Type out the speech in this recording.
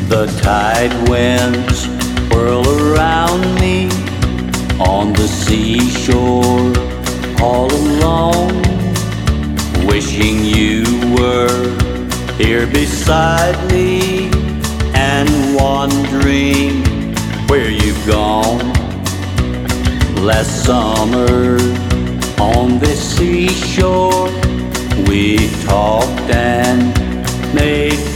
The tide winds whirl around me on the seashore all alone, wishing you were here beside me and wondering where you've gone. Last summer on this seashore we talked and made